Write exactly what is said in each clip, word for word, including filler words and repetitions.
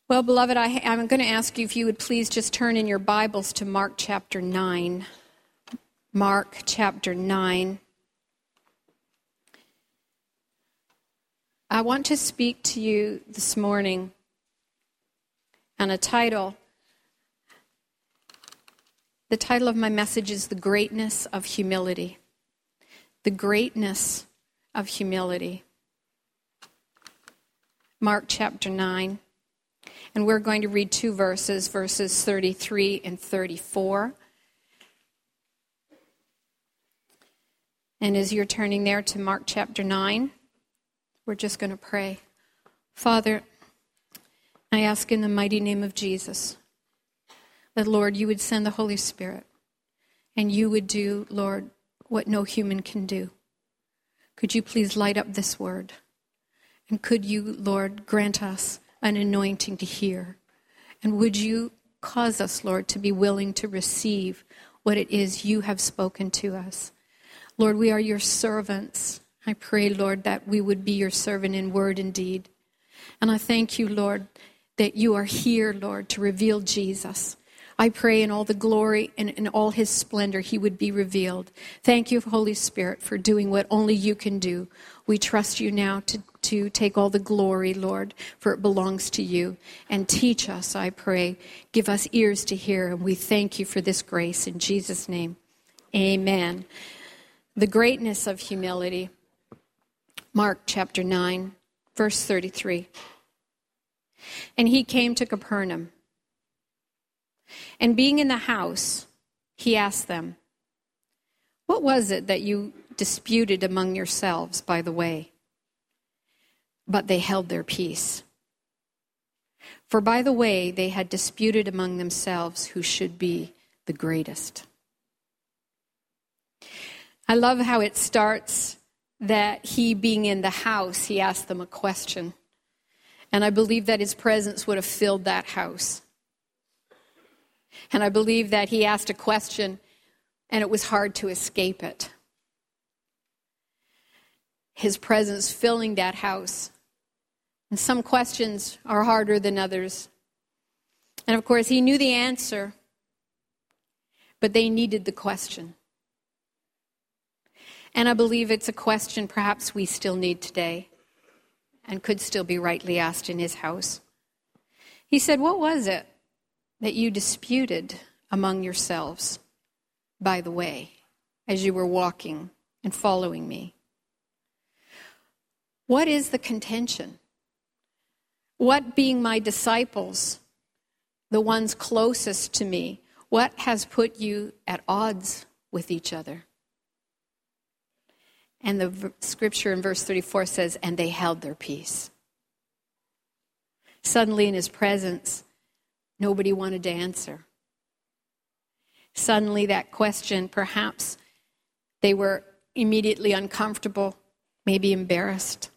Well, beloved, I, I'm going to ask you if you would please just turn in your Bibles to Mark chapter nine. Mark chapter nine. I want to speak to you this morning on a title. The title of my message is The Greatness of Humility. The Greatness of Humility. Mark chapter nine. And we're going to read two verses, verses thirty-three and thirty-four. And as you're turning there to Mark chapter nine, we're just going to pray. Father, I ask in the mighty name of Jesus that, Lord, you would send the Holy Spirit and you would do, Lord, what no human can do. Could you please light up this word? And could you, Lord, grant us an anointing to hear? And would you cause us, Lord, to be willing to receive what it is you have spoken to us? Lord, we are your servants. I pray, Lord, that we would be your servant in word and deed. And I thank you, Lord, that you are here, Lord, to reveal Jesus. I pray in all the glory and in all his splendor he would be revealed. Thank you, Holy Spirit, for doing what only you can do. We trust you now to, to take all the glory, Lord, for it belongs to you. And teach us, I pray. Give us ears to hear, and we thank you for this grace. In Jesus' name, amen. The greatness of humility. Mark chapter nine, verse thirty-three. And he came to Capernaum. And being in the house, he asked them, "What was it that you disputed among yourselves by the way?" But they held their peace. For by the way they had disputed among themselves who should be the greatest. I love how it starts that he being in the house, he asked them a question. And I believe that his presence would have filled that house. And I believe that he asked a question, and it was hard to escape it. His presence filling that house. And some questions are harder than others. And of course, he knew the answer, but they needed the question. And I believe it's a question perhaps we still need today, and could still be rightly asked in his house. He said, "What was it that you disputed among yourselves by the way, as you were walking and following me?" What is the contention? What, being my disciples, the ones closest to me, what has put you at odds with each other? And the v- scripture in verse thirty-four says, "And they held their peace." Suddenly in his presence, nobody wanted to answer. Suddenly that question, perhaps they were immediately uncomfortable, maybe embarrassed.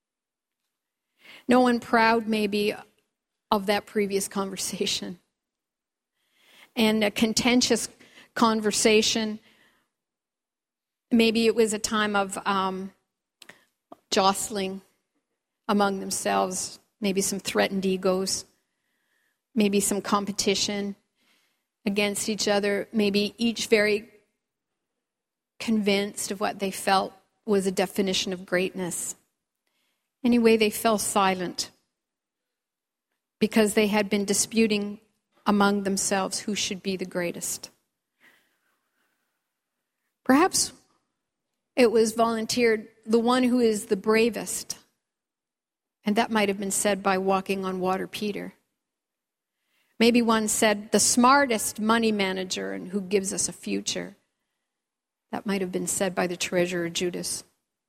No one proud, maybe, of that previous conversation. And a contentious conversation. Maybe it was a time of um, jostling among themselves, maybe some threatened egos. Maybe some competition against each other, maybe each very convinced of what they felt was a definition of greatness. Anyway, they fell silent because they had been disputing among themselves who should be the greatest. Perhaps it was volunteered, the one who is the bravest, and that might have been said by walking on water Peter. Maybe one said, the smartest money manager and who gives us a future. That might have been said by the treasurer Judas.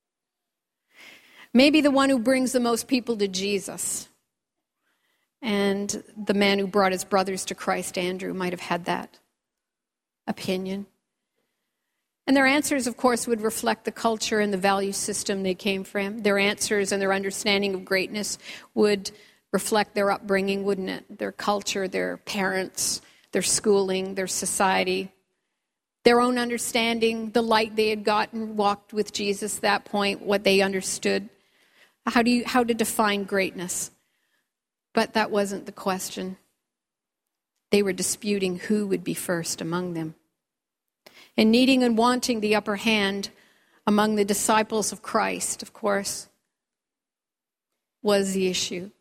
Maybe the one who brings the most people to Jesus. And the man who brought his brothers to Christ, Andrew, might have had that opinion. And their answers, of course, would reflect the culture and the value system they came from. Their answers and their understanding of greatness would reflect their upbringing, wouldn't it? Their culture, their parents, their schooling, their society, their own understanding, the light they had gotten, walked with Jesus at that point, what they understood, how do you, how to define greatness. But that wasn't the question. They were disputing who would be first among them. And needing and wanting the upper hand among the disciples of Christ, of course, was the issue.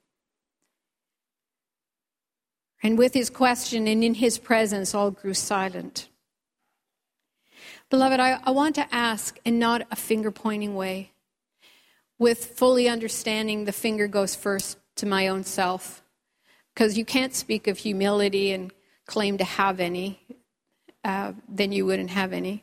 And with his question and in his presence, all grew silent. Beloved, I, I want to ask, in not a finger-pointing way, with fully understanding the finger goes first to my own self, because you can't speak of humility and claim to have any, uh, then you wouldn't have any.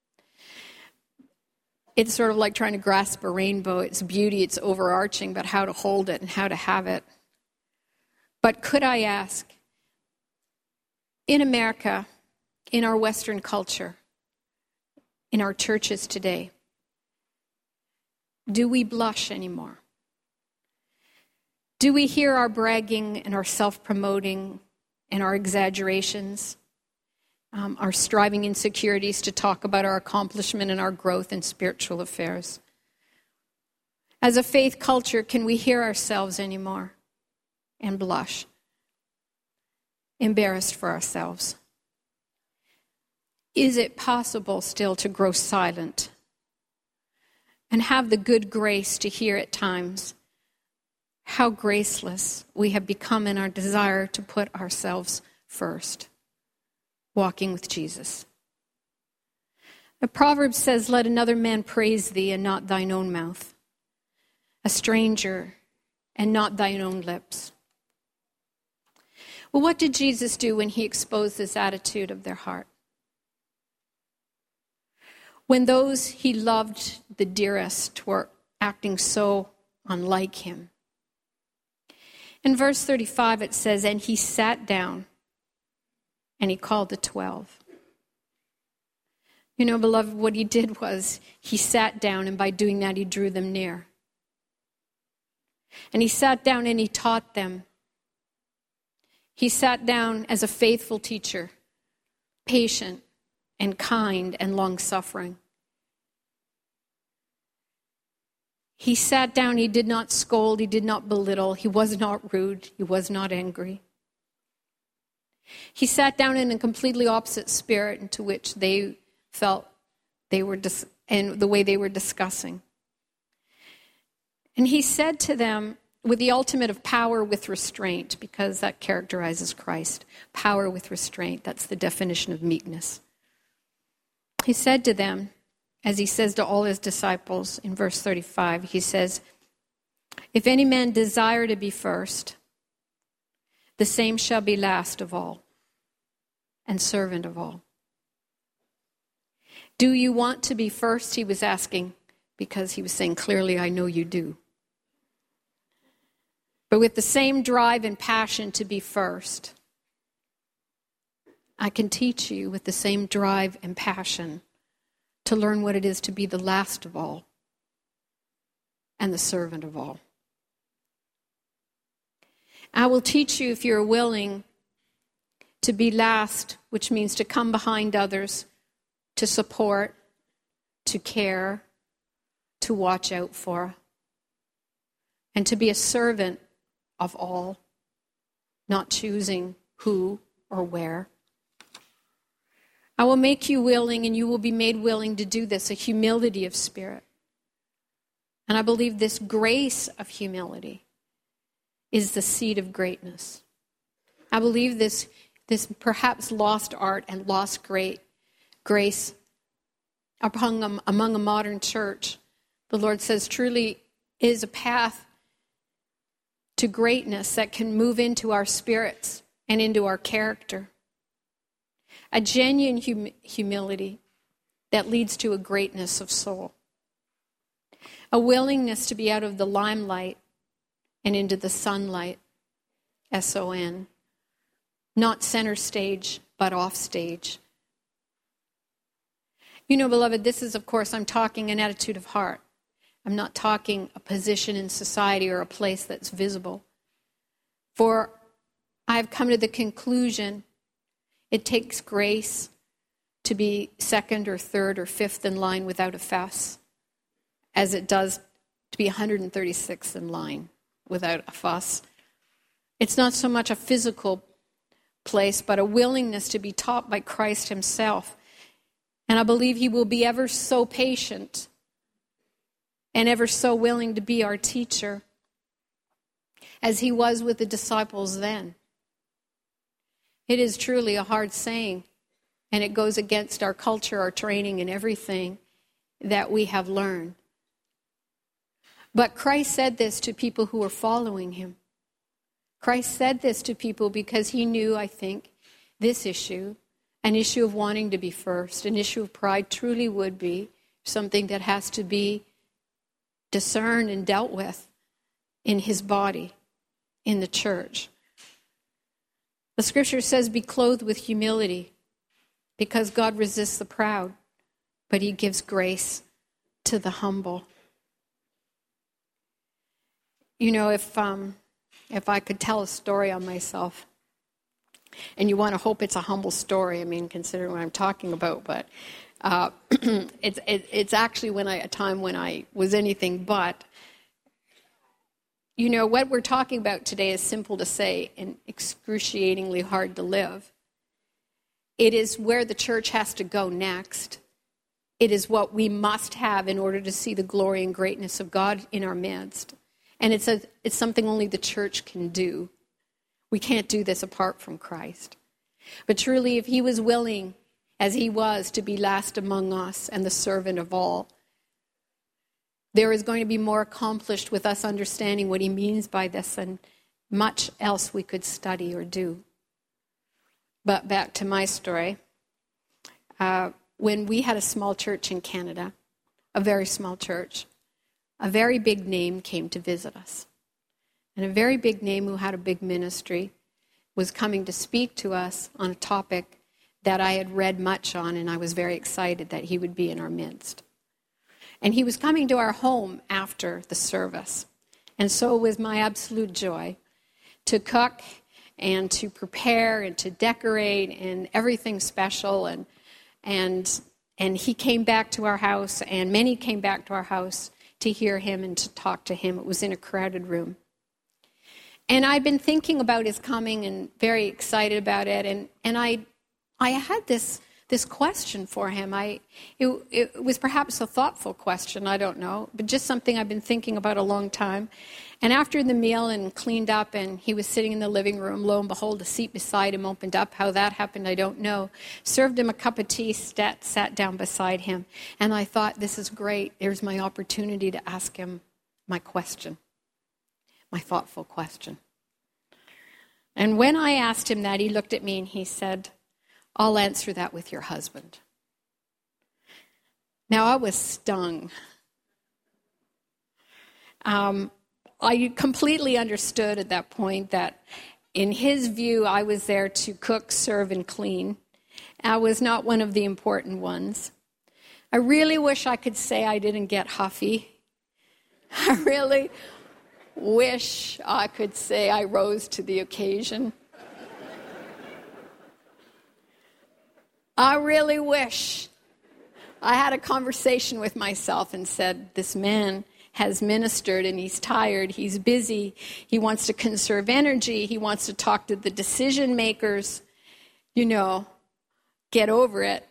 It's sort of like trying to grasp a rainbow. It's beauty, it's overarching, but how to hold it and how to have it. But could I ask, in America, in our Western culture, in our churches today, do we blush anymore? Do we hear our bragging and our self-promoting and our exaggerations, um, our striving insecurities to talk about our accomplishment and our growth in spiritual affairs? As a faith culture, can we hear ourselves anymore and blush, embarrassed for ourselves? Is it possible still to grow silent and have the good grace to hear at times how graceless we have become in our desire to put ourselves first, walking with Jesus? The proverb says, "Let another man praise thee and not thine own mouth, a stranger and not thine own lips." Well, what did Jesus do when he exposed this attitude of their heart? When those he loved the dearest were acting so unlike him. In verse thirty-five it says, "And he sat down and he called the twelve." You know, beloved, what he did was he sat down, and by doing that he drew them near. And he sat down and he taught them. He sat down as a faithful teacher, patient and kind and long-suffering. He sat down, he did not scold, he did not belittle, he was not rude, he was not angry. He sat down in a completely opposite spirit into which they felt they were, dis- and the way they were discussing. And he said to them, with the ultimate of power with restraint, because that characterizes Christ, power with restraint, that's the definition of meekness. He said to them, as he says to all his disciples in verse thirty-five, he says, "If any man desire to be first, the same shall be last of all and servant of all." Do you want to be first? He was asking, because he was saying, clearly, I know you do. But with the same drive and passion to be first, I can teach you with the same drive and passion to learn what it is to be the last of all and the servant of all. I will teach you, if you're willing, to be last, which means to come behind others, to support, to care, to watch out for, and to be a servant of all, not choosing who or where. I will make you willing, and you will be made willing to do this, a humility of spirit. And I believe this grace of humility is the seed of greatness. I believe this, this perhaps lost art and lost great grace among, among a modern church, the Lord says, truly is a path to greatness that can move into our spirits and into our character. A genuine hum- humility that leads to a greatness of soul. A willingness to be out of the limelight and into the sunlight, S O N. Not center stage, but off stage. You know, beloved, this is, of course, I'm talking an attitude of heart. I'm not talking a position in society or a place that's visible. For I've come to the conclusion it takes grace to be second or third or fifth in line without a fuss, as it does to be one hundred thirty-sixth in line without a fuss. It's not so much a physical place, but a willingness to be taught by Christ himself. And I believe he will be ever so patient and ever so willing to be our teacher, as he was with the disciples then. It is truly a hard saying, and it goes against our culture, our training, and everything that we have learned. But Christ said this to people who were following him. Christ said this to people because he knew, I think, this issue, an issue of wanting to be first, an issue of pride, truly would be something that has to be discerned and dealt with in his body, in the church. The scripture says, be clothed with humility, because God resists the proud, but he gives grace to the humble. You know, if um, if I could tell a story on myself, and you want to hope it's a humble story, I mean, considering what I'm talking about, but uh, it's it, it's actually when I a time when I was anything but. You know, what we're talking about today is simple to say and excruciatingly hard to live. It is where the church has to go next. It is what we must have in order to see the glory and greatness of God in our midst. And it's a, it's something only the church can do. We can't do this apart from Christ. But truly, if he was willing, as he was, to be last among us and the servant of all, there is going to be more accomplished with us understanding what he means by this than much else we could study or do. But back to my story. Uh, when we had a small church in Canada, a very small church, a very big name came to visit us. And a very big name who had a big ministry was coming to speak to us on a topic that I had read much on, and I was very excited that he would be in our midst. And he was coming to our home after the service. And so it was my absolute joy to cook and to prepare and to decorate and everything special. And and and he came back to our house, and many came back to our house to hear him and to talk to him. It was in a crowded room. And I'd been thinking about his coming and very excited about it. And, and I I had this this question for him. I it, it was perhaps a thoughtful question, I don't know, but just something I've been thinking about a long time. And after the meal and cleaned up and he was sitting in the living room, lo and behold, a seat beside him opened up. How that happened, I don't know. Served him a cup of tea, sat, sat down beside him. And I thought, this is great. There's my opportunity to ask him my question, my thoughtful question. And when I asked him that, he looked at me and he said, I'll answer that with your husband. Now, I was stung. Um, I completely understood at that point that in his view, I was there to cook, serve, and clean. I was not one of the important ones. I really wish I could say I didn't get huffy. I really wish I could say I rose to the occasion. I really wish I had a conversation with myself and said, this man has ministered and he's tired, he's busy, he wants to conserve energy, he wants to talk to the decision makers, you know, get over it.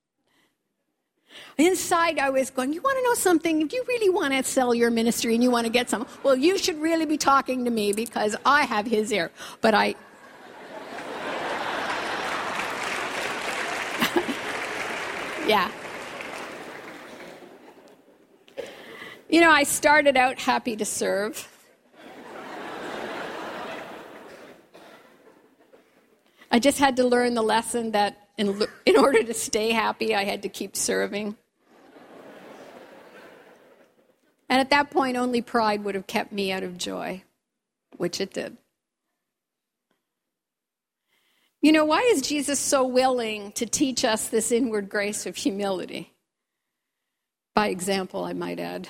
Inside I was going, you want to know something? If you really want to sell your ministry and you want to get some, well, you should really be talking to me because I have his ear. But I... Yeah. You know, I started out happy to serve. I just had to learn the lesson that in, in order to stay happy, I had to keep serving. And at that point, only pride would have kept me out of joy, which it did. You know, why is Jesus so willing to teach us this inward grace of humility? By example, I might add.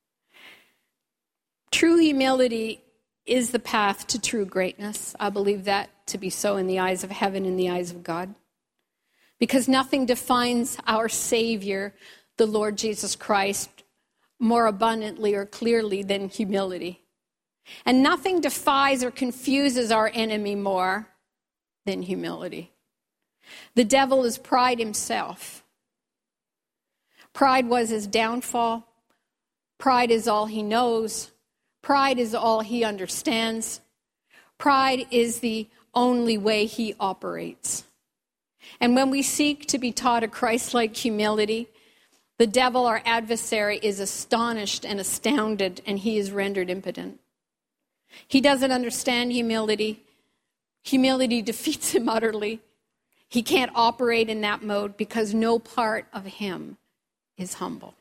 True humility is the path to true greatness. I believe that to be so in the eyes of heaven, in the eyes of God. Because nothing defines our Savior, the Lord Jesus Christ, more abundantly or clearly than humility. And nothing defies or confuses our enemy more than humility. The devil is pride himself. Pride was his downfall. Pride is all he knows. Pride is all he understands. Pride is the only way he operates. And when we seek to be taught a Christ-like humility, the devil, our adversary, is astonished and astounded, and he is rendered impotent. He doesn't understand humility. Humility defeats him utterly. He can't operate in that mode because no part of him is humble.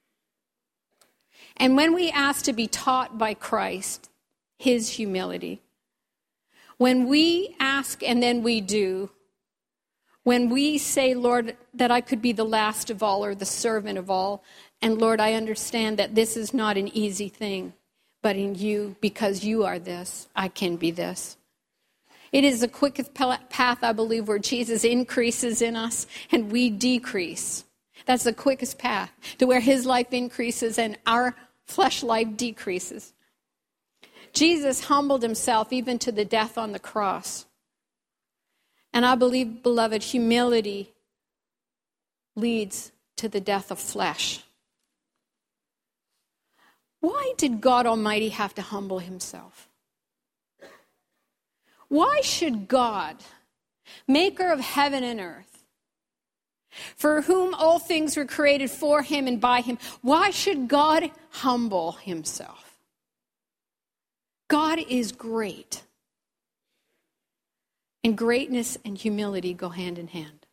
And when we ask to be taught by Christ his humility, when we ask and then we do, when we say, Lord, that I could be the last of all or the servant of all, and Lord, I understand that this is not an easy thing, but in you, because you are this, I can be this. It is the quickest path, I believe, where Jesus increases in us and we decrease. That's the quickest path to where his life increases and our flesh life decreases. Jesus humbled himself even to the death on the cross. And I believe, beloved, humility leads to the death of flesh. Why did God Almighty have to humble himself? Why should God, maker of heaven and earth, for whom all things were created for him and by him, why should God humble himself? God is great. And greatness and humility go hand in hand.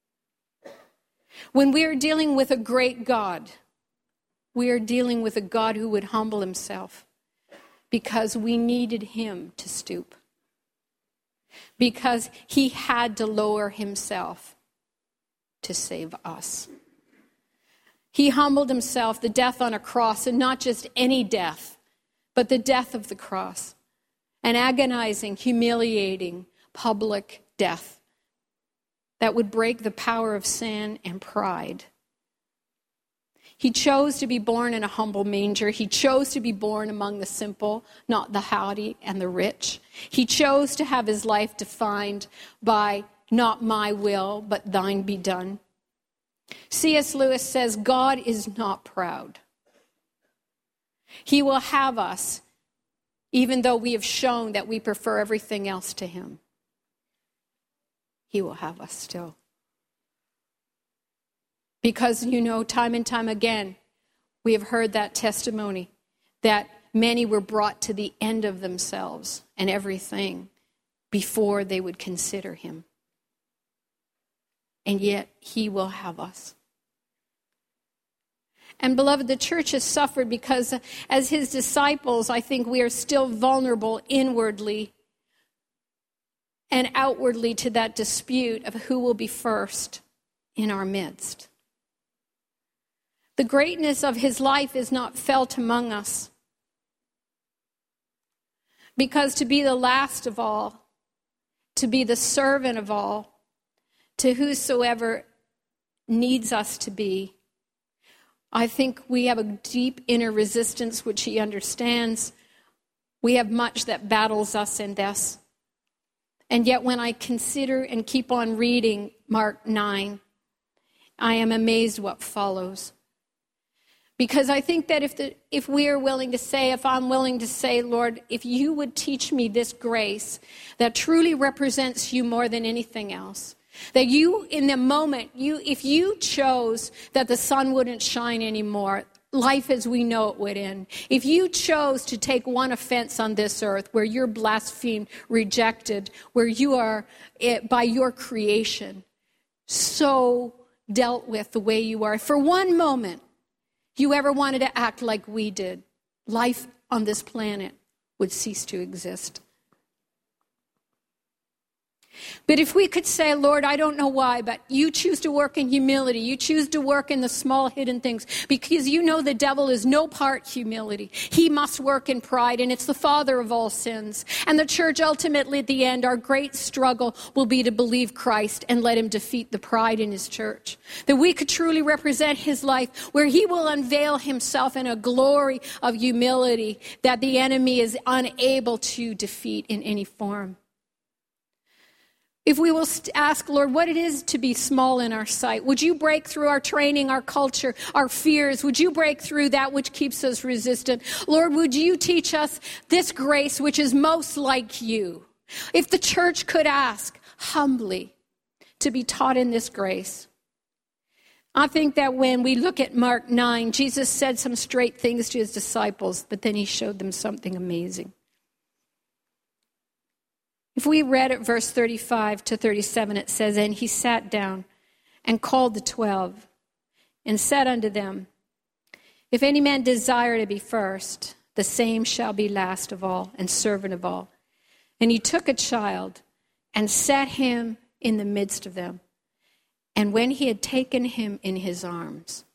When we are dealing with a great God, we are dealing with a God who would humble himself because we needed him to stoop. Because he had to lower himself to save us. He humbled himself, the death on a cross, and not just any death, but the death of the cross. An agonizing, humiliating, public death that would break the power of sin and pride. He chose to be born in a humble manger. He chose to be born among the simple, not the haughty and the rich. He chose to have his life defined by not my will, but thine be done. C S Lewis says, God is not proud. He will have us, even though we have shown that we prefer everything else to him. He will have us still. Because, you know, time and time again, we have heard that testimony that many were brought to the end of themselves and everything before they would consider him. And yet, he will have us. And beloved, the church has suffered because as his disciples, I think we are still vulnerable inwardly and outwardly to that dispute of who will be first in our midst. The greatness of his life is not felt among us. Because to be the last of all, to be the servant of all, to whosoever needs us to be, I think we have a deep inner resistance which he understands. We have much that battles us in this. And yet when I consider and keep on reading Mark nine, I am amazed what follows. Because I think that if the, if we are willing to say, if I'm willing to say, Lord, if you would teach me this grace that truly represents you more than anything else, that you, in the moment, you if you chose that the sun wouldn't shine anymore, life as we know it would end. If you chose to take one offense on this earth where you're blasphemed, rejected, where you are, it, by your creation, so dealt with the way you are, for one moment, you ever wanted to act like we did, life on this planet would cease to exist. But if we could say, Lord, I don't know why, but you choose to work in humility. You choose to work in the small hidden things because you know the devil is no part humility. He must work in pride, and it's the father of all sins. And the church ultimately at the end, our great struggle will be to believe Christ and let him defeat the pride in his church. That we could truly represent his life where he will unveil himself in a glory of humility that the enemy is unable to defeat in any form. If we will ask, Lord, what it is to be small in our sight, would you break through our training, our culture, our fears? Would you break through that which keeps us resistant? Lord, would you teach us this grace which is most like you? If the church could ask humbly to be taught in this grace. I think that when we look at Mark nine, Jesus said some straight things to his disciples, but then he showed them something amazing. If we read at verse thirty-five to thirty-seven, it says, and he sat down and called the twelve and said unto them, if any man desire to be first, the same shall be last of all and servant of all. And he took a child and set him in the midst of them. And when he had taken him in his arms,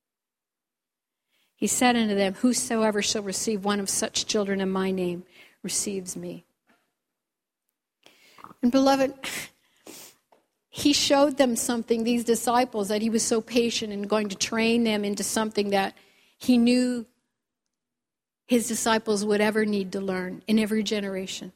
he said unto them, whosoever shall receive one of such children in my name receives me. And beloved, he showed them something, these disciples, that he was so patient and going to train them into something that he knew his disciples would ever need to learn in every generation.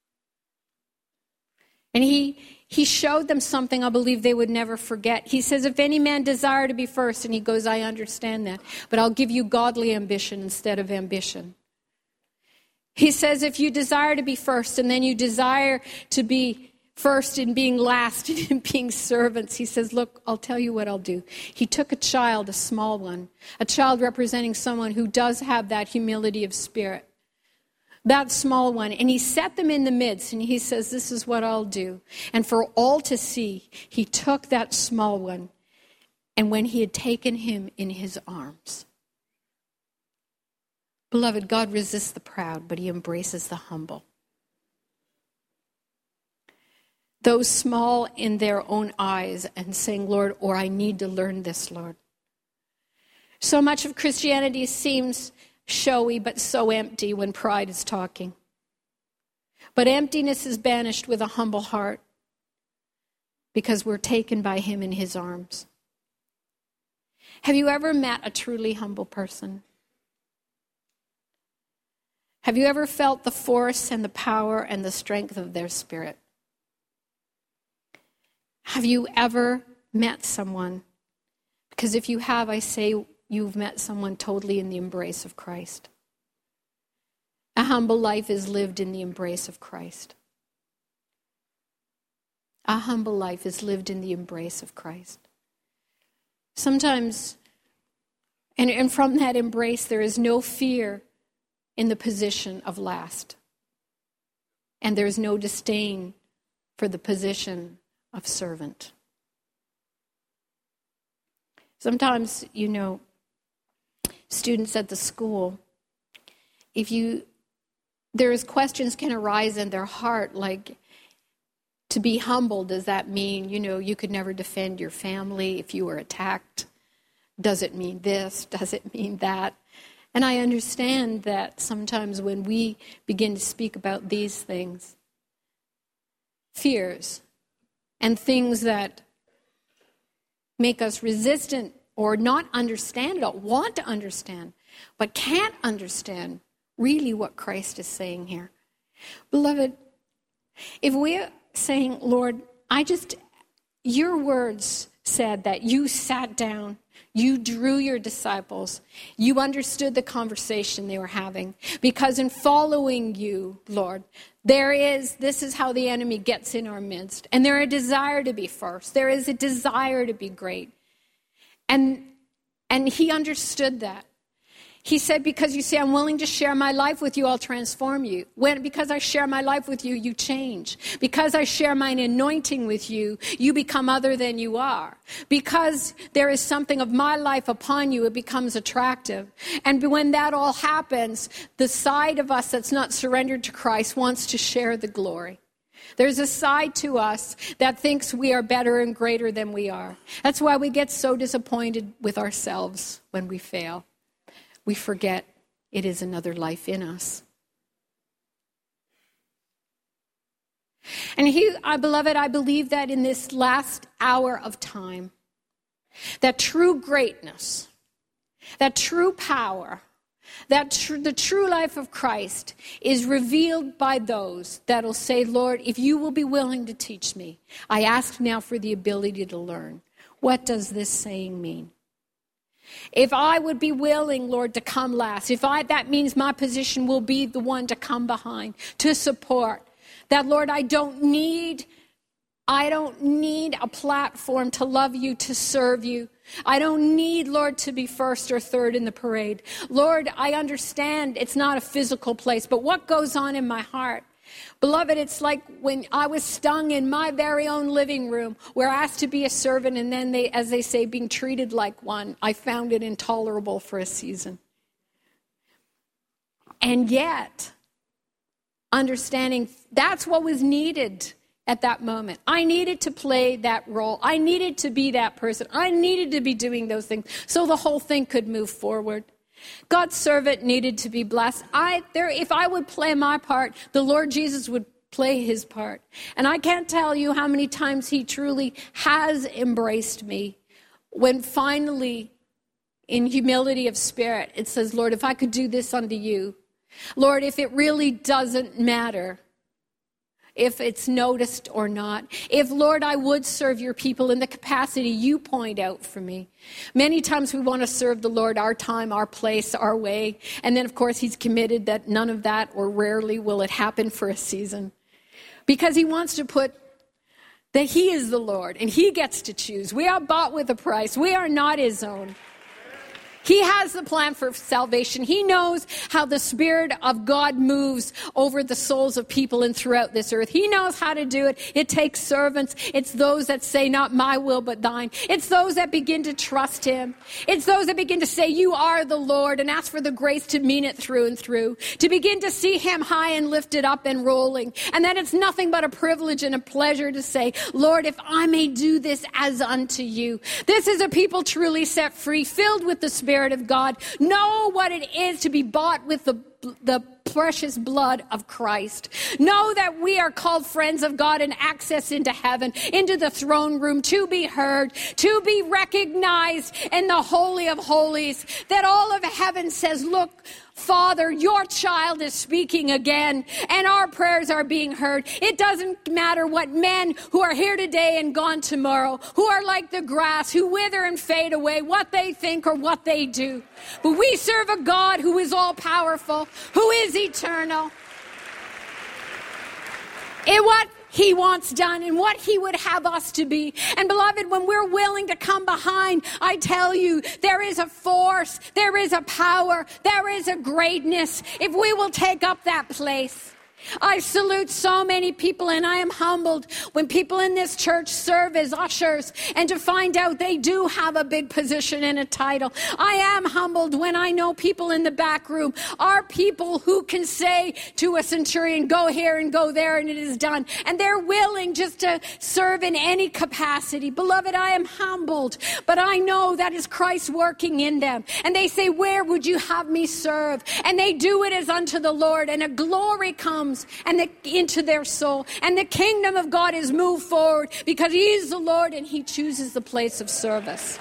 And he he showed them something I believe they would never forget. He says, if any man desire to be first, and he goes, I understand that, but I'll give you godly ambition instead of ambition. He says, if you desire to be first, and then you desire to be first in being last and in being servants, he says, look, I'll tell you what I'll do. He took a child, a small one, a child representing someone who does have that humility of spirit, that small one, and he set them in the midst, and he says, this is what I'll do. And for all to see, he took that small one, and when he had taken him in his arms. Beloved, God resists the proud, but he embraces the humble. Those small in their own eyes and saying, Lord, or I need to learn this, Lord. So much of Christianity seems showy but so empty when pride is talking. But emptiness is banished with a humble heart because we're taken by him in his arms. Have you ever met a truly humble person? Have you ever felt the force and the power and the strength of their spirit? Have you ever met someone? Because if you have, I say you've met someone totally in the embrace of Christ. A humble life is lived in the embrace of Christ. A humble life is lived in the embrace of Christ. Sometimes, and, and from that embrace, there is no fear in the position of last. And there is no disdain for the position of servant. Sometimes, you know, students at the school, if you, there's questions can arise in their heart, like, to be humble, does that mean, you know, you could never defend your family if you were attacked? Does it mean this? Does it mean that? And I understand that sometimes when we begin to speak about these things, fears and things that make us resistant or not understand it, or want to understand, but can't understand really what Christ is saying here. Beloved, if we're saying, Lord, I just, your words said that you sat down, you drew your disciples, you understood the conversation they were having, because in following you, Lord, there is, this is how the enemy gets in our midst, and there is a desire to be first, there is a desire to be great, and and he understood that. He said, because you say, I'm willing to share my life with you, I'll transform you. When, because I share my life with you, you change. Because I share my anointing with you, you become other than you are. Because there is something of my life upon you, it becomes attractive. And when that all happens, the side of us that's not surrendered to Christ wants to share the glory. There's a side to us that thinks we are better and greater than we are. That's why we get so disappointed with ourselves when we fail. We forget it is another life in us. And he, I, beloved, I believe that in this last hour of time, that true greatness, that true power, that tr- the true life of Christ is revealed by those that will say, Lord, if you will be willing to teach me, I ask now for the ability to learn. What does this saying mean? If I would be willing, Lord, to come last, if I, that means my position will be the one to come behind, to support, that, Lord, I don't need, I don't need a platform to love you, to serve you. I don't need, Lord, to be first or third in the parade. Lord, I understand it's not a physical place, but what goes on in my heart? Beloved, it's like when I was stung in my very own living room, where I asked to be a servant, and then they, as they say, being treated like one. I found it intolerable for a season. And yet, understanding that's what was needed at that moment. I needed to play that role. I needed to be that person. I needed to be doing those things so the whole thing could move forward. God's servant needed to be blessed. I, there, if I would play my part, the Lord Jesus would play his part. And I can't tell you how many times he truly has embraced me when finally, in humility of spirit, it says, Lord, if I could do this unto you, Lord, if it really doesn't matter if it's noticed or not, if, Lord, I would serve your people in the capacity you point out for me. Many times we want to serve the Lord our time, our place, our way. And then, of course, he's committed that none of that, or rarely will it happen for a season. Because he wants to put that he is the Lord and he gets to choose. We are bought with a price. We are not his own. He has the plan for salvation. He knows how the Spirit of God moves over the souls of people and throughout this earth. He knows how to do it. It takes servants. It's those that say, not my will, but thine. It's those that begin to trust him. It's those that begin to say, you are the Lord, and ask for the grace to mean it through and through. To begin to see him high and lifted up and rolling. And that it's nothing but a privilege and a pleasure to say, Lord, if I may do this as unto you. This is a people truly set free, filled with the Spirit of God. Know what it is to be bought with the the precious blood of Christ. Know that we are called friends of God and access into heaven, into the throne room, to be heard, to be recognized in the Holy of Holies, that all of heaven says, look, Father, your child is speaking again, and our prayers are being heard. It doesn't matter what men who are here today and gone tomorrow, who are like the grass, who wither and fade away, what they think or what they do. But we serve a God who is all-powerful, who is eternal. In what he wants done and what he would have us to be. And beloved, when we're willing to come behind, I tell you, there is a force, there is a power, there is a greatness if we will take up that place. I salute so many people, and I am humbled when people in this church serve as ushers and to find out they do have a big position and a title. I am humbled when I know people in the back room are people who can say to a centurion, go here and go there, and it is done. And they're willing just to serve in any capacity. Beloved, I am humbled, but I know that is Christ working in them. And they say, where would you have me serve? And they do it as unto the Lord, and a glory comes and the, into their soul, and the kingdom of God is moved forward because he is the Lord and he chooses the place of service.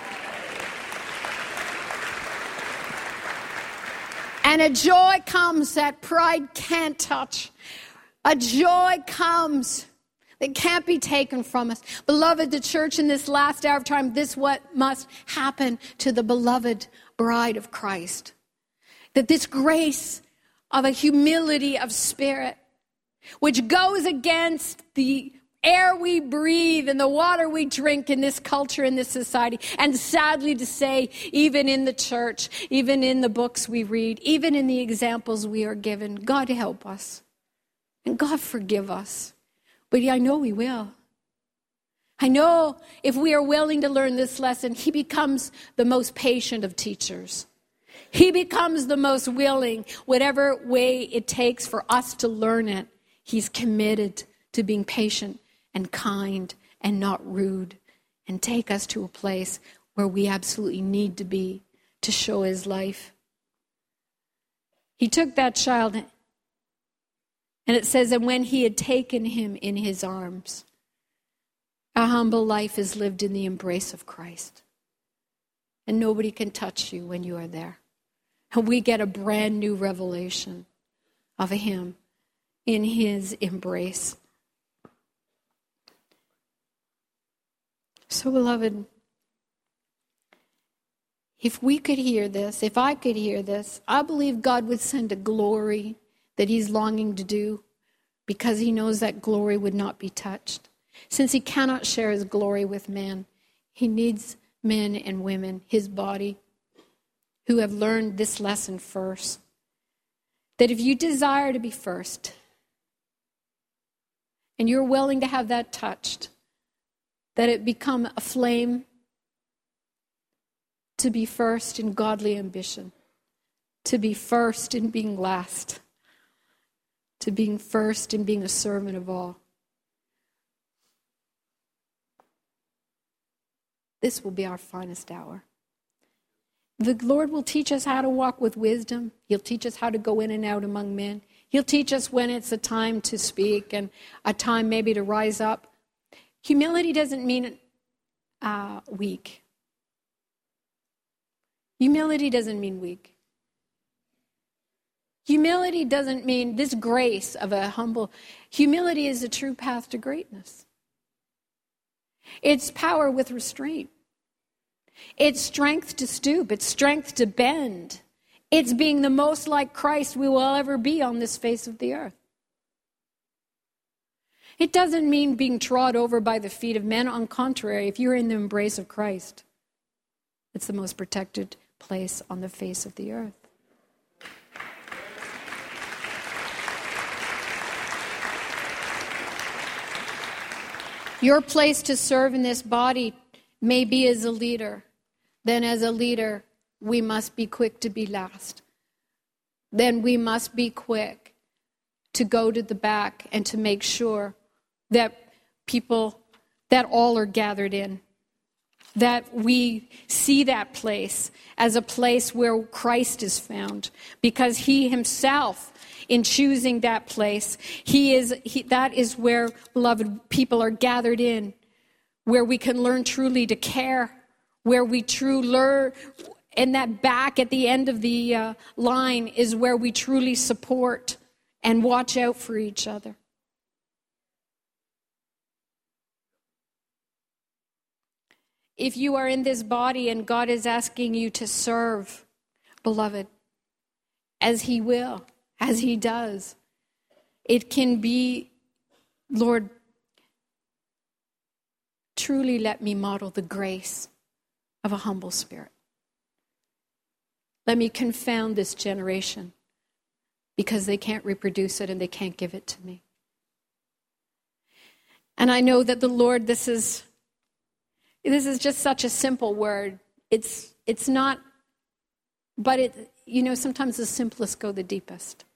And a joy comes that pride can't touch. A joy comes that can't be taken from us. Beloved, the church in this last hour of time, this is what must happen to the beloved bride of Christ. That this grace of a humility of spirit, which goes against the air we breathe and the water we drink in this culture, in this society. And sadly to say, even in the church, even in the books we read, even in the examples we are given, God help us. And God forgive us. But I know he will. I know if we are willing to learn this lesson, he becomes the most patient of teachers. He becomes the most willing, whatever way it takes for us to learn it. He's committed to being patient and kind and not rude, and take us to a place where we absolutely need to be to show his life. He took that child, and it says, and when he had taken him in his arms, a humble life is lived in the embrace of Christ. And nobody can touch you when you are there. And we get a brand new revelation of him in his embrace. So, beloved, if we could hear this, if I could hear this, I believe God would send a glory that he's longing to do, because he knows that glory would not be touched. Since he cannot share his glory with man, he needs men and women, his body, who have learned this lesson first. That if you desire to be first, and you're willing to have that touched, that it become a flame to be first in godly ambition, to be first in being last, to being first in being a servant of all. This will be our finest hour. The Lord will teach us how to walk with wisdom. He'll teach us how to go in and out among men. He'll teach us when it's a time to speak and a time maybe to rise up. Humility doesn't mean uh, weak. Humility doesn't mean weak. Humility doesn't mean this grace of a humble. Humility is a true path to greatness. It's power with restraint. It's strength to stoop. It's strength to bend. It's being the most like Christ we will ever be on this face of the earth. It doesn't mean being trod over by the feet of men. On the contrary, if you're in the embrace of Christ, it's the most protected place on the face of the earth. Your place to serve in this body may be as a leader. Then as a leader, we must be quick to be last. Then we must be quick to go to the back and to make sure that people, that all are gathered in. That we see that place as a place where Christ is found. Because he himself, in choosing that place, he is he, that is where, beloved, people are gathered in. Where we can learn truly to care. Where we truly learn, and that back at the end of the uh, line is where we truly support and watch out for each other. If you are in this body and God is asking you to serve, beloved, as he will, as he does, it can be, Lord, truly let me model the grace of a humble spirit. Let me confound this generation because they can't reproduce it and they can't give it to me. And I know that the Lord, this is this is just such a simple word. It's it's not, but it, you know, sometimes the simplest go the deepest.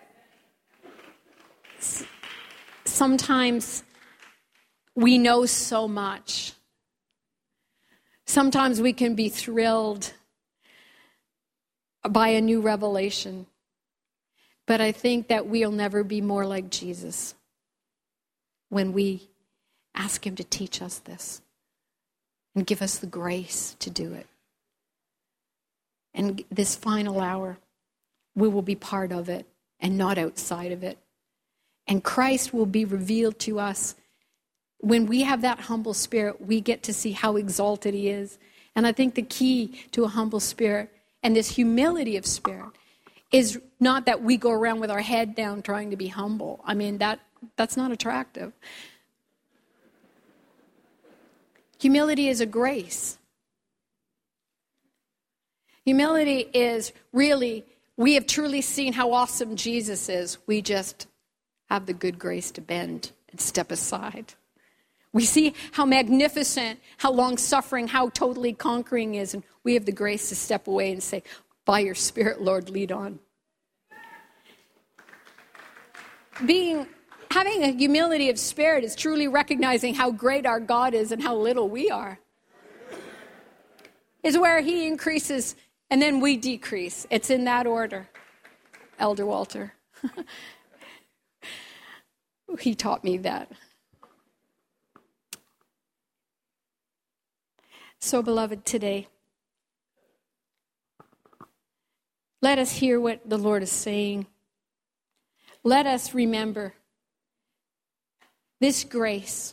Sometimes we know so much. Sometimes we can be thrilled by a new revelation. But I think that we'll never be more like Jesus when we ask him to teach us this and give us the grace to do it. And this final hour, we will be part of it and not outside of it. And Christ will be revealed to us. When we have that humble spirit, we get to see how exalted he is. And I think the key to a humble spirit and this humility of spirit is not that we go around with our head down trying to be humble. I mean, that that's not attractive. Humility is a grace. Humility is really, we have truly seen how awesome Jesus is. We just have the good grace to bend and step aside. We see how magnificent, how long-suffering, how totally conquering is, and we have the grace to step away and say, by your Spirit, Lord, lead on. Being having a humility of spirit is truly recognizing how great our God is and how little we are. It's where he increases and then we decrease. It's in that order, Elder Walter. He taught me that. So, beloved, today, let us hear what the Lord is saying. Let us remember this grace.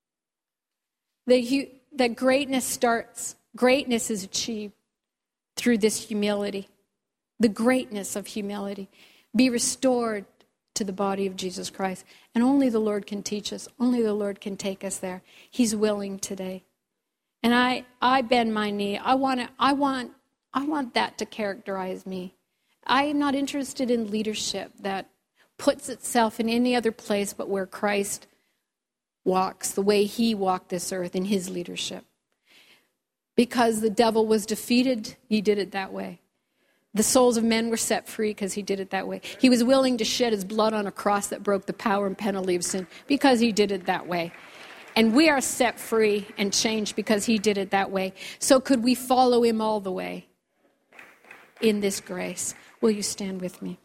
That, that greatness starts, greatness is achieved through this humility. The greatness of humility. Be restored to the body of Jesus Christ. And only the Lord can teach us. Only the Lord can take us there. He's willing today. And I, I bend my knee. I want to, I want, I want that to characterize me. I am not interested in leadership that puts itself in any other place but where Christ walks, the way he walked this earth in his leadership. Because the devil was defeated, he did it that way. The souls of men were set free because he did it that way. He was willing to shed his blood on a cross that broke the power and penalty of sin because he did it that way. And we are set free and changed because he did it that way. So could we follow him all the way in this grace? Will you stand with me?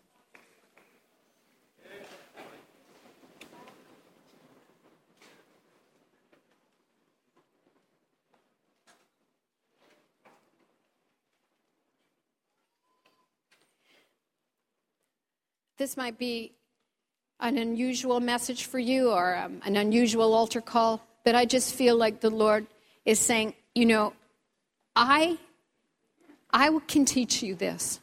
This might be an unusual message for you or um, an unusual altar call, but I just feel like the Lord is saying, you know, I, I can teach you this.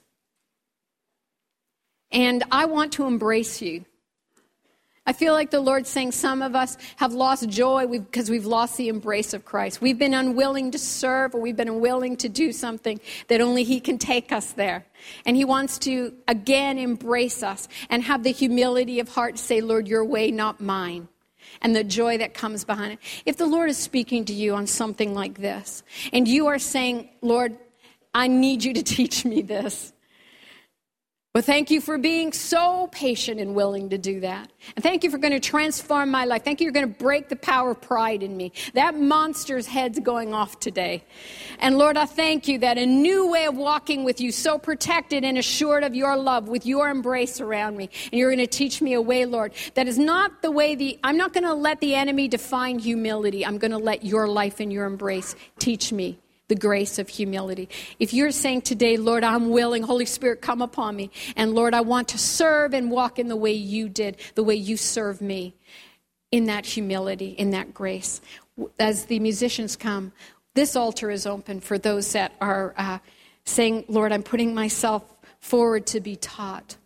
And I want to embrace you. I feel like the Lord's saying some of us have lost joy because we've lost the embrace of Christ. We've been unwilling to serve, or we've been unwilling to do something that only he can take us there. And he wants to, again, embrace us and have the humility of heart to say, Lord, your way, not mine. And the joy that comes behind it. If the Lord is speaking to you on something like this, and you are saying, Lord, I need you to teach me this. Well, thank you for being so patient and willing to do that. And thank you for going to transform my life. Thank you, you're going to break the power of pride in me. That monster's head's going off today. And Lord, I thank you that a new way of walking with you, so protected and assured of your love, with your embrace around me. And you're going to teach me a way, Lord, that is not the way the, I'm not going to let the enemy define humility. I'm going to let your life and your embrace teach me the grace of humility. If you're saying today, Lord, I'm willing, Holy Spirit, come upon me. And Lord, I want to serve and walk in the way you did, the way you served me, in that humility, in that grace. As the musicians come, this altar is open for those that are uh, saying, Lord, I'm putting myself forward to be taught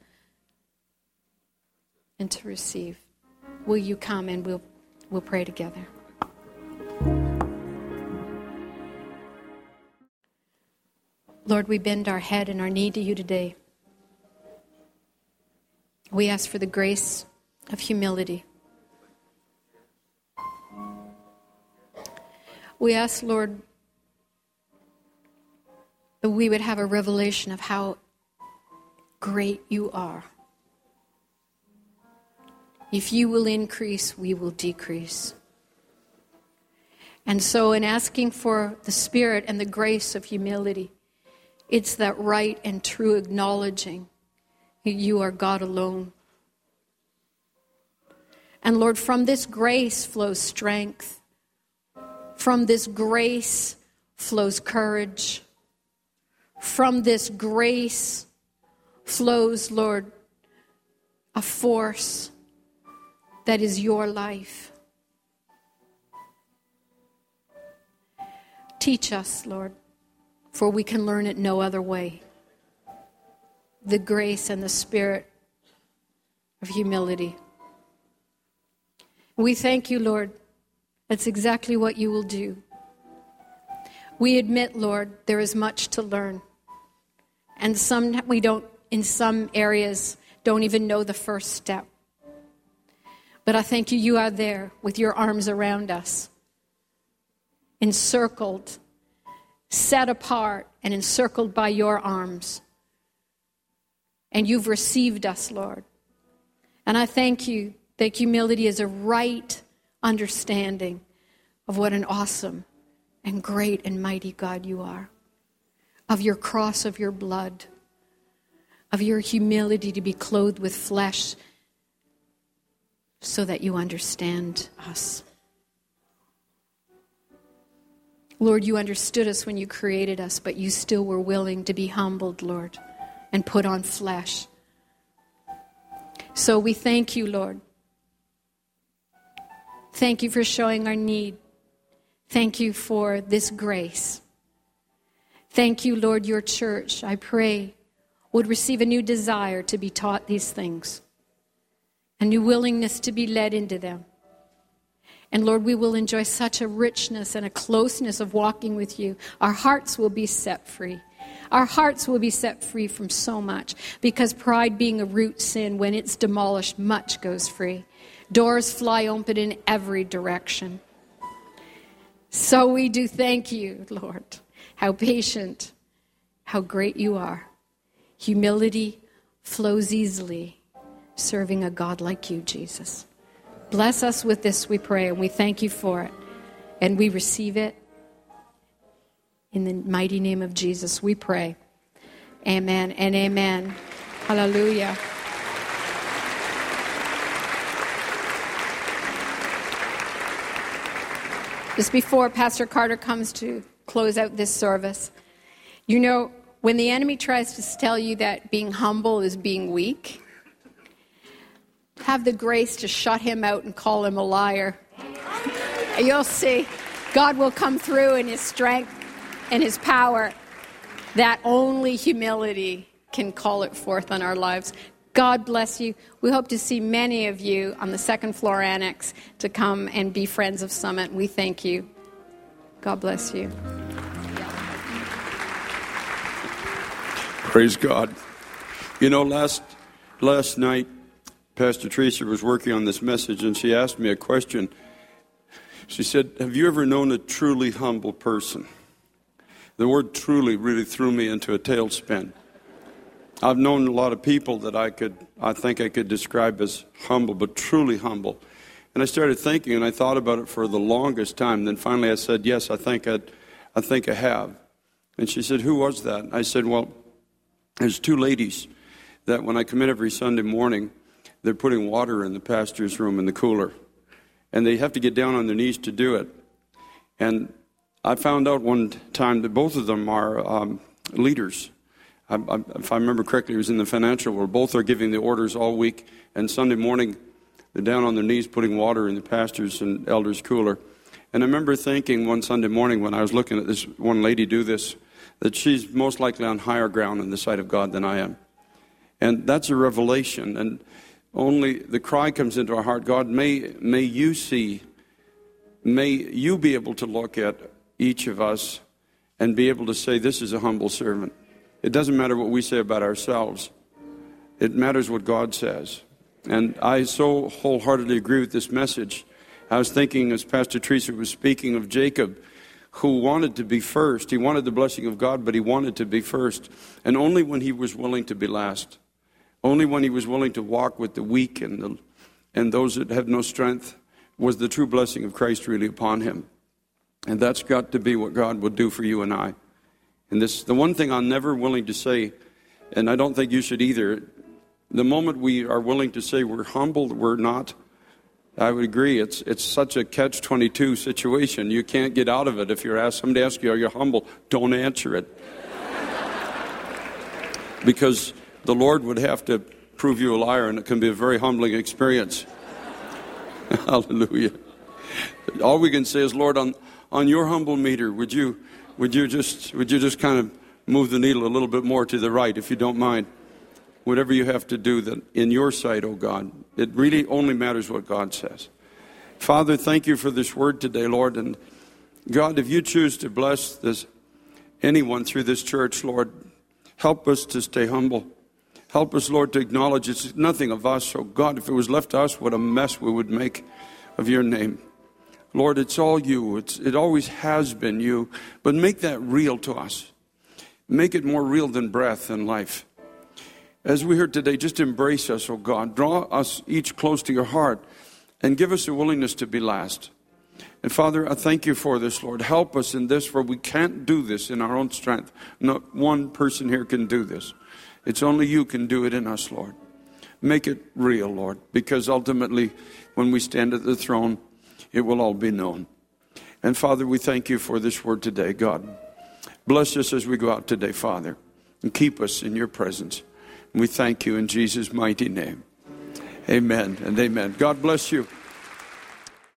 and to receive. Will you come and we'll, we'll pray together. Lord, we bend our head and our knee to you today. We ask for the grace of humility. We ask, Lord, that we would have a revelation of how great you are. If you will increase, we will decrease. And so in asking for the spirit and the grace of humility, it's that right and true acknowledging that you are God alone. And Lord, from this grace flows strength. From this grace flows courage. From this grace flows, Lord, a force that is your life. Teach us, Lord, for we can learn it no other way. The grace and the spirit of humility. We thank you, Lord. That's exactly what you will do. We admit, Lord, there is much to learn. And some we don't, in some areas, don't even know the first step. But I thank you, you are there with your arms around us, encircled, set apart and encircled by your arms. And you've received us, Lord. And I thank you That humility is a right understanding of what an awesome and great and mighty God you are. Of your cross, of your blood, of your humility to be clothed with flesh so that you understand us. Lord, you understood us when you created us, but you still were willing to be humbled, Lord, and put on flesh. So we thank you, Lord. Thank you for showing our need. Thank you for this grace. Thank you, Lord, your church, I pray, would receive a new desire to be taught these things, a new willingness to be led into them. And Lord, we will enjoy such a richness and a closeness of walking with you. Our hearts will be set free. Our hearts will be set free from so much, because pride being a root sin, when it's demolished, much goes free. Doors fly open in every direction. So we do thank you, Lord. How patient, how great you are. Humility flows easily, serving a God like you, Jesus. Bless us with this, we pray, and we thank you for it. And we receive it. In the mighty name of Jesus, we pray. Amen and amen. Hallelujah. Just before Pastor Carter comes to close out this service, you know, when the enemy tries to tell you that being humble is being weak, have the grace to shut him out and call him a liar. You'll see God will come through in his strength and his power that only humility can call it forth on our lives. God bless you. We hope to see many of you on the second floor annex to come and be friends of Summit. We thank you. God bless you. Praise God. You know, last last night, Pastor Teresa was working on this message, and she asked me a question. She said, have you ever known a truly humble person? The word truly really threw me into a tailspin. I've known a lot of people that I could, I think I could describe as humble, but truly humble. And I started thinking, and I thought about it for the longest time. Then finally I said, yes, I think I, I think I have. And she said, who was that? I said, well, there's two ladies that when I come in every Sunday morning, they're putting water in the pastor's room in the cooler. And they have to get down on their knees to do it. And I found out one time that both of them are um, leaders. I, I, if I remember correctly, it was in the financial world. Both are giving the orders all week. And Sunday morning, they're down on their knees putting water in the pastor's and elders' cooler. And I remember thinking one Sunday morning when I was looking at this one lady do this, that she's most likely on higher ground in the sight of God than I am. And that's a revelation. And only the cry comes into our heart, God, may may you see, may you be able to look at each of us and be able to say, this is a humble servant. It doesn't matter what we say about ourselves. It matters what God says. And I so wholeheartedly agree with this message. I was thinking as Pastor Teresa was speaking of Jacob, who wanted to be first. He wanted the blessing of God, but he wanted to be first. And only when he was willing to be last. Only when he was willing to walk with the weak and the, and those that have no strength was the true blessing of Christ really upon him. And that's got to be what God will do for you and I. And this, the one thing I'm never willing to say, and I don't think you should either, the moment we are willing to say we're humble, we're not, I would agree, it's it's such a catch twenty-two situation. You can't get out of it. If you're asked, somebody asks you, are you humble? Don't answer it. Because the Lord would have to prove you a liar, and it can be a very humbling experience. Hallelujah. All we can say is, Lord, on, on your humble meter, would you would you just would you just kind of move the needle a little bit more to the right, if you don't mind? Whatever you have to do that in your sight, oh God. It really only matters what God says. Father, thank you for this word today, Lord. And God, if you choose to bless this anyone through this church, Lord, help us to stay humble. Help us, Lord, to acknowledge it's nothing of us. Oh God, if it was left to us, what a mess we would make of your name. Lord, it's all you. It's, it always has been you. But make that real to us. Make it more real than breath and life. As we heard today, just embrace us, oh God. Draw us each close to your heart and give us a willingness to be last. And Father, I thank you for this, Lord. Help us in this, for we can't do this in our own strength. Not one person here can do this. It's only you can do it in us, Lord. Make it real, Lord, because ultimately, when we stand at the throne, it will all be known. And Father, we thank you for this word today, God. Bless us as we go out today, Father, and keep us in your presence. And we thank you in Jesus' mighty name. Amen and amen. God bless you.